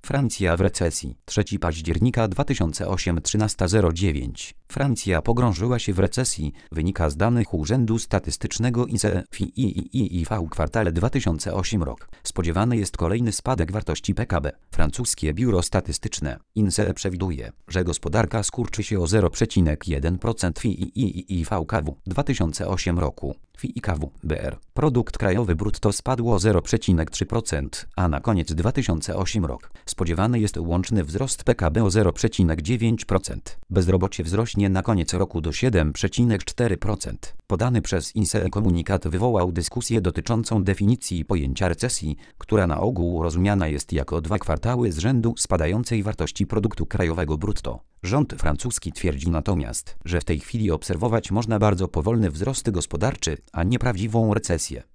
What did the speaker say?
Francja w recesji. 3 października 2008 13:09. Francja pogrążyła się w recesji, wynika z danych Urzędu Statystycznego INSEE w kwartale 2008 rok. Spodziewany jest kolejny spadek wartości PKB. Francuskie biuro statystyczne INSEE przewiduje, że gospodarka skurczy się o 0,1% w 2008 roku. W IKW BR produkt krajowy brutto spadł o 0,3%, a na koniec 2008 rok spodziewany jest łączny wzrost PKB o 0,9%. Bezrobocie wzrośnie na koniec roku do 7,4%. Podany przez INSEE komunikat wywołał dyskusję dotyczącą definicji pojęcia recesji, która na ogół rozumiana jest jako 2 kwartały z rzędu spadającej wartości produktu krajowego brutto. Rząd francuski twierdzi natomiast, że w tej chwili obserwować można bardzo powolny wzrost gospodarczy, a nie prawdziwą recesję.